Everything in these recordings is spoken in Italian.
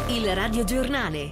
Il radiogiornale.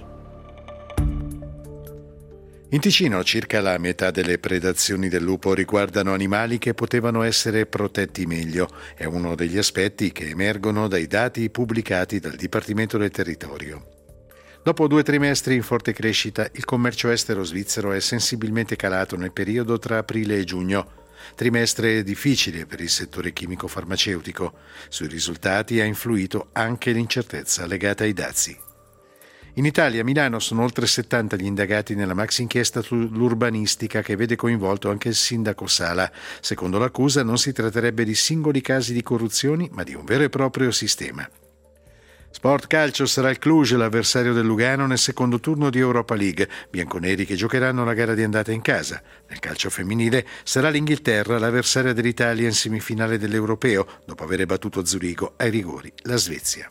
In Ticino circa la metà delle predazioni del lupo riguardano animali che potevano essere protetti meglio. È uno degli aspetti che emergono dai dati pubblicati dal Dipartimento del Territorio. Dopo 2 trimestri in forte crescita, il commercio estero svizzero è sensibilmente calato nel periodo tra aprile e giugno. Trimestre difficile per il settore chimico-farmaceutico. Sui risultati ha influito anche l'incertezza legata ai dazi. In Italia, a Milano, sono oltre 70 gli indagati nella maxi inchiesta sull'urbanistica che vede coinvolto anche il sindaco Sala. Secondo l'accusa non si tratterebbe di singoli casi di corruzioni, ma di un vero e proprio sistema. Sport calcio, sarà il Cluj l'avversario del Lugano nel secondo turno di Europa League, bianconeri che giocheranno la gara di andata in casa. Nel calcio femminile sarà l'Inghilterra l'avversaria dell'Italia in semifinale dell'Europeo, dopo aver battuto Zurigo ai rigori la Svezia.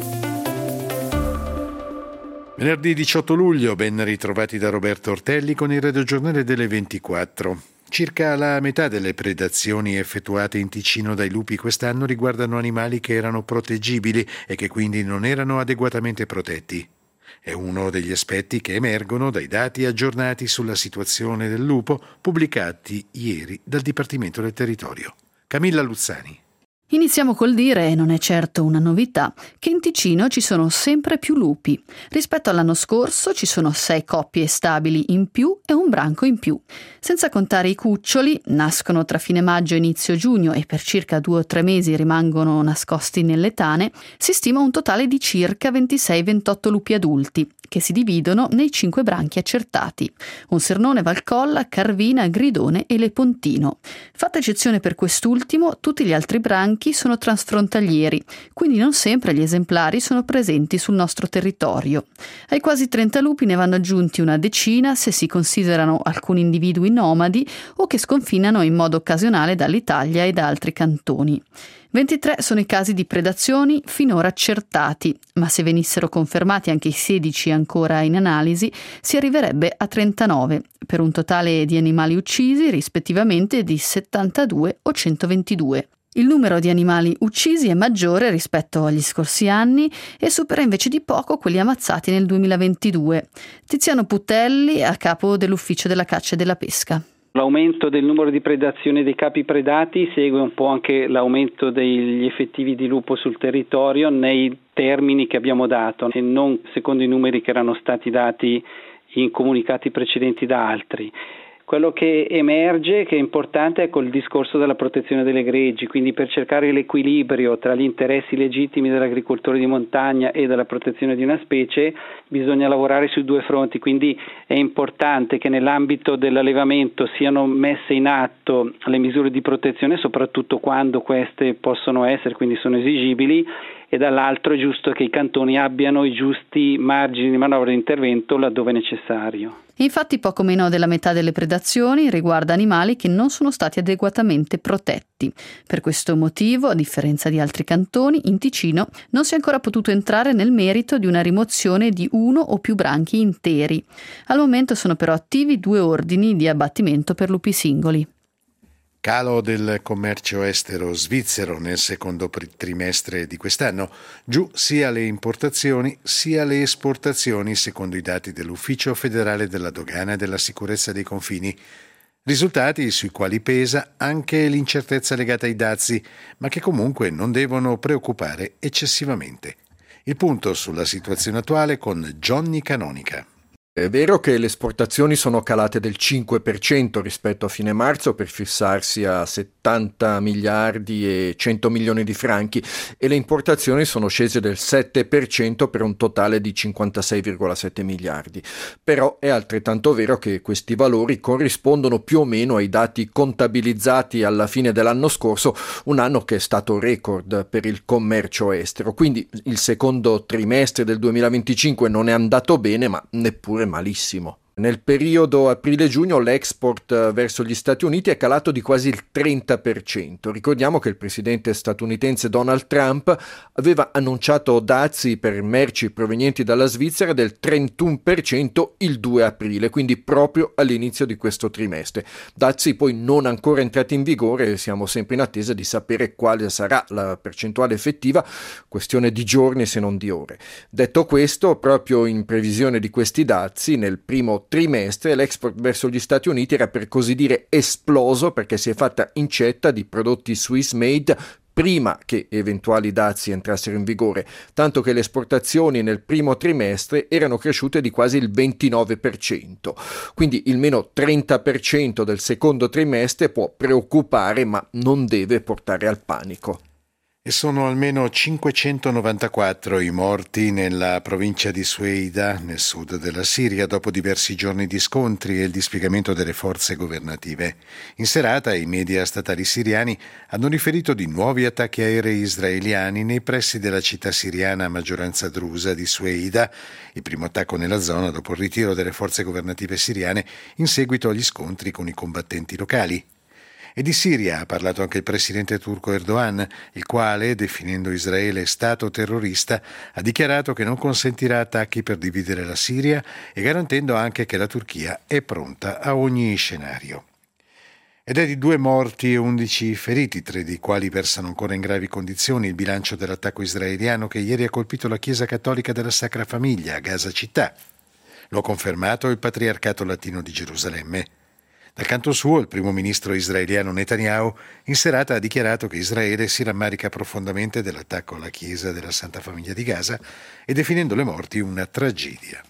Venerdì 18 luglio, ben ritrovati da Roberto Ortelli con il radiogiornale delle 24. Circa la metà delle predazioni effettuate in Ticino dai lupi quest'anno riguardano animali che erano proteggibili e che quindi non erano adeguatamente protetti. È uno degli aspetti che emergono dai dati aggiornati sulla situazione del lupo pubblicati ieri dal Dipartimento del Territorio. Camilla Luzzani. Iniziamo col dire, e non è certo una novità, che in Ticino ci sono sempre più lupi. Rispetto all'anno scorso ci sono 6 coppie stabili in più e un branco in più. Senza contare i cuccioli, nascono tra fine maggio e inizio giugno e per circa 2 o 3 mesi rimangono nascosti nelle tane, si stima un totale di circa 26-28 lupi adulti, che si dividono nei 5 branchi accertati: Onsernone, Valcolla, Carvina, Gridone e Lepontino. Fatta eccezione per quest'ultimo, tutti gli altri branchi sono transfrontalieri, quindi non sempre gli esemplari sono presenti sul nostro territorio. Ai quasi 30 lupi ne vanno aggiunti una decina se si considerano alcuni individui nomadi o che sconfinano in modo occasionale dall'Italia e da altri cantoni. 23 sono i casi di predazioni finora accertati, ma se venissero confermati anche i 16 ancora in analisi, si arriverebbe a 39, per un totale di animali uccisi rispettivamente di 72 o 122. Il numero di animali uccisi è maggiore rispetto agli scorsi anni e supera invece di poco quelli ammazzati nel 2022. Tiziano Putelli, a capo dell'Ufficio della Caccia e della Pesca. L'aumento del numero di predazioni dei capi predati segue un po' anche l'aumento degli effettivi di lupo sul territorio nei termini che abbiamo dato e non secondo i numeri che erano stati dati in comunicati precedenti da altri. Quello che emerge, che è importante, è col discorso della protezione delle greggi, quindi per cercare l'equilibrio tra gli interessi legittimi dell'agricoltore di montagna e della protezione di una specie bisogna lavorare su 2 fronti, quindi è importante che nell'ambito dell'allevamento siano messe in atto le misure di protezione, soprattutto quando queste possono essere, quindi sono esigibili, e dall'altro è giusto che i cantoni abbiano i giusti margini di manovra di intervento laddove necessario. Infatti poco meno della metà delle predazioni riguarda animali che non sono stati adeguatamente protetti. Per questo motivo, a differenza di altri cantoni, in Ticino non si è ancora potuto entrare nel merito di una rimozione di 1 o più branchi interi. Al momento sono però attivi 2 ordini di abbattimento per lupi singoli. Calo del commercio estero svizzero nel secondo trimestre di quest'anno, giù sia le importazioni sia le esportazioni secondo i dati dell'Ufficio federale della dogana e della sicurezza dei confini. Risultati sui quali pesa anche l'incertezza legata ai dazi, ma che comunque non devono preoccupare eccessivamente. Il punto sulla situazione attuale con Johnny Canonica. È vero che le esportazioni sono calate del 5% rispetto a fine marzo per fissarsi a 70 miliardi e 100 milioni di franchi e le importazioni sono scese del 7% per un totale di 56,7 miliardi. Però è altrettanto vero che questi valori corrispondono più o meno ai dati contabilizzati alla fine dell'anno scorso, un anno che è stato record per il commercio estero. Quindi il secondo trimestre del 2025 non è andato bene, ma neppure malissimo. Nel periodo aprile-giugno l'export verso gli Stati Uniti è calato di quasi il 30%. Ricordiamo che il presidente statunitense Donald Trump aveva annunciato dazi per merci provenienti dalla Svizzera del 31% il 2 aprile, quindi proprio all'inizio di questo trimestre. Dazi poi non ancora entrati in vigore, siamo sempre in attesa di sapere quale sarà la percentuale effettiva, questione di giorni se non di ore. Detto questo, proprio in previsione di questi dazi, nel primo trimestre l'export verso gli Stati Uniti era per così dire esploso, perché si è fatta incetta di prodotti Swiss made prima che eventuali dazi entrassero in vigore, tanto che le esportazioni nel primo trimestre erano cresciute di quasi il 29%. Quindi il meno 30% del secondo trimestre può preoccupare, ma non deve portare al panico. E sono almeno 594 i morti nella provincia di Sueida, nel sud della Siria, dopo diversi giorni di scontri e il dispiegamento delle forze governative. In serata i media statali siriani hanno riferito di nuovi attacchi aerei israeliani nei pressi della città siriana a maggioranza drusa di Sueida, il primo attacco nella zona dopo il ritiro delle forze governative siriane in seguito agli scontri con i combattenti locali. E di Siria ha parlato anche il presidente turco Erdogan, il quale, definendo Israele Stato terrorista, ha dichiarato che non consentirà attacchi per dividere la Siria e garantendo anche che la Turchia è pronta a ogni scenario. Ed è di 2 morti e 11 feriti, 3 dei quali versano ancora in gravi condizioni, il bilancio dell'attacco israeliano che ieri ha colpito la Chiesa Cattolica della Sacra Famiglia a Gaza città. Lo ha confermato il Patriarcato Latino di Gerusalemme. Dal canto suo, il primo ministro israeliano Netanyahu in serata ha dichiarato che Israele si rammarica profondamente dell'attacco alla chiesa della Santa Famiglia di Gaza e definendo le morti una tragedia.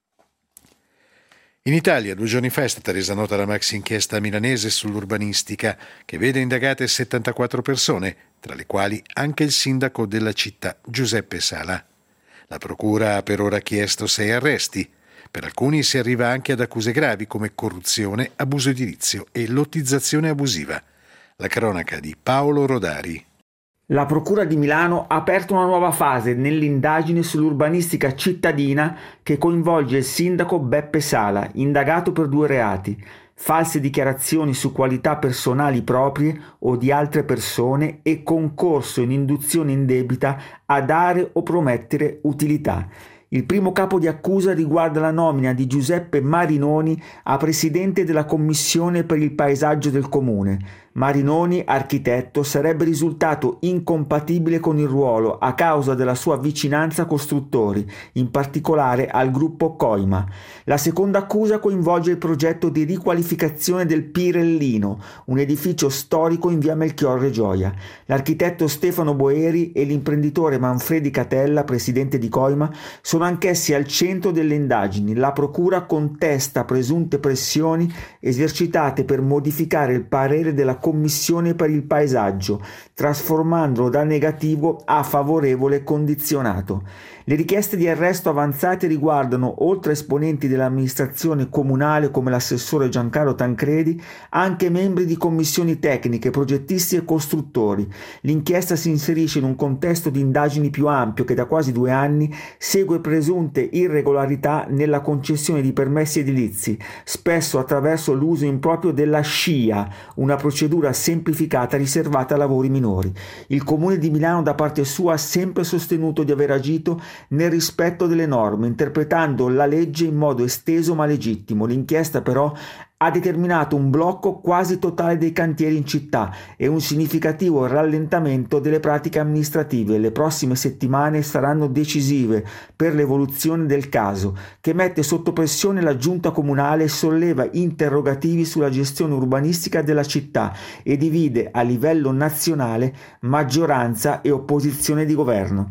In Italia 2 giorni fa è stata resa nota la maxi inchiesta milanese sull'urbanistica che vede indagate 74 persone, tra le quali anche il sindaco della città Giuseppe Sala. La procura ha per ora chiesto 6 arresti. Per alcuni si arriva anche ad accuse gravi come corruzione, abuso edilizio e lottizzazione abusiva. La cronaca di Paolo Rodari. La Procura di Milano ha aperto una nuova fase nell'indagine sull'urbanistica cittadina che coinvolge il sindaco Beppe Sala, indagato per 2 reati: false dichiarazioni su qualità personali proprie o di altre persone e concorso in induzione indebita a dare o promettere utilità. Il primo capo di accusa riguarda la nomina di Giuseppe Marinoni a presidente della Commissione per il paesaggio del Comune. Marinoni, architetto, sarebbe risultato incompatibile con il ruolo a causa della sua vicinanza a costruttori, in particolare al gruppo Coima. La seconda accusa coinvolge il progetto di riqualificazione del Pirellino, un edificio storico in via Melchiorre Gioia. L'architetto Stefano Boeri e l'imprenditore Manfredi Catella, presidente di Coima, sono anch'essi al centro delle indagini. La procura contesta presunte pressioni esercitate per modificare il parere della Commissione per il paesaggio, trasformandolo da negativo a favorevole condizionato. Le richieste di arresto avanzate riguardano, oltre a esponenti dell'amministrazione comunale come l'assessore Giancarlo Tancredi, anche membri di commissioni tecniche, progettisti e costruttori. L'inchiesta si inserisce in un contesto di indagini più ampio che da quasi 2 anni segue presunte irregolarità nella concessione di permessi edilizi, spesso attraverso l'uso improprio della SCIA, una procedura semplificata riservata a lavori minori. Il Comune di Milano da parte sua ha sempre sostenuto di aver agito nel rispetto delle norme, interpretando la legge in modo esteso ma legittimo. L'inchiesta però ha determinato un blocco quasi totale dei cantieri in città e un significativo rallentamento delle pratiche amministrative. Le prossime settimane saranno decisive per l'evoluzione del caso, che mette sotto pressione la giunta comunale e solleva interrogativi sulla gestione urbanistica della città e divide a livello nazionale maggioranza e opposizione di governo.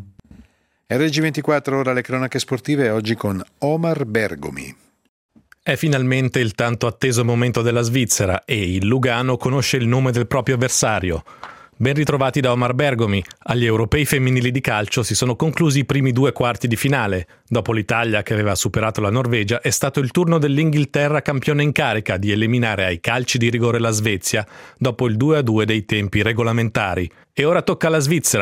RG24, ora le cronache sportive, oggi con Omar Bergomi. È finalmente il tanto atteso momento della Svizzera e il Lugano conosce il nome del proprio avversario. Ben ritrovati da Omar Bergomi. Agli europei femminili di calcio si sono conclusi i primi 2 quarti di finale. Dopo l'Italia che aveva superato la Norvegia, è stato il turno dell'Inghilterra campione in carica di eliminare ai calci di rigore la Svezia dopo il 2-2 dei tempi regolamentari. E ora tocca alla Svizzera,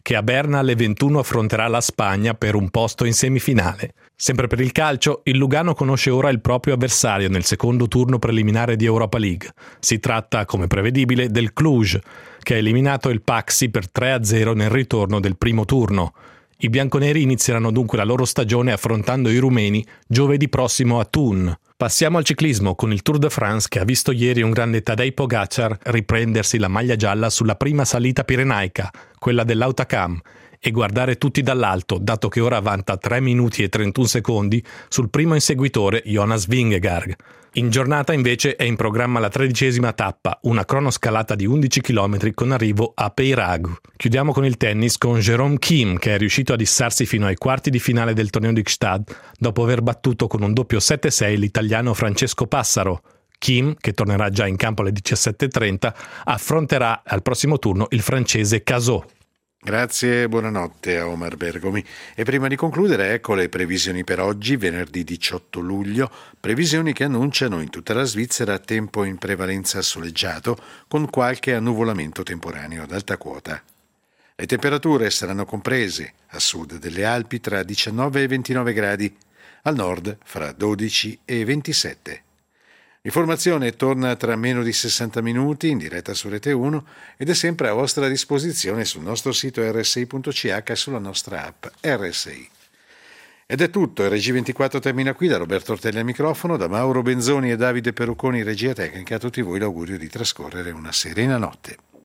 che a Berna alle 21 affronterà la Spagna per un posto in semifinale. Sempre per il calcio, il Lugano conosce ora il proprio avversario nel secondo turno preliminare di Europa League. Si tratta, come prevedibile, del Cluj, che ha eliminato il Paxi per 3-0 nel ritorno del primo turno. I bianconeri inizieranno dunque la loro stagione affrontando i rumeni giovedì prossimo a Thun. Passiamo al ciclismo con il Tour de France che ha visto ieri un grande Tadej Pogačar riprendersi la maglia gialla sulla prima salita pirenaica, quella dell'Hautacam, e guardare tutti dall'alto, dato che ora vanta 3 minuti e 31 secondi sul primo inseguitore Jonas Vingegaard. In giornata invece è in programma la 13ª tappa, una cronoscalata di 11 km con arrivo a Peiragu. Chiudiamo con il tennis con Jérôme Kim, che è riuscito a issarsi fino ai quarti di finale del torneo di Gstaad dopo aver battuto con un doppio 7-6 l'italiano Francesco Passaro. Kim, che tornerà già in campo alle 17:30, affronterà al prossimo turno il francese Cazot. Grazie e buonanotte a Omar Bergomi. E prima di concludere, ecco le previsioni per oggi, venerdì 18 luglio, previsioni che annunciano in tutta la Svizzera tempo in prevalenza soleggiato, con qualche annuvolamento temporaneo ad alta quota. Le temperature saranno comprese a sud delle Alpi tra 19 e 29 gradi, al nord fra 12 e 27. L'informazione torna tra meno di 60 minuti in diretta su Rete 1 ed è sempre a vostra disposizione sul nostro sito rsi.ch e sulla nostra app RSI. Ed è tutto, il RG24 termina qui, da Roberto Ortelli al microfono, da Mauro Benzoni e Davide Perucconi regia tecnica, a tutti voi l'augurio di trascorrere una serena notte.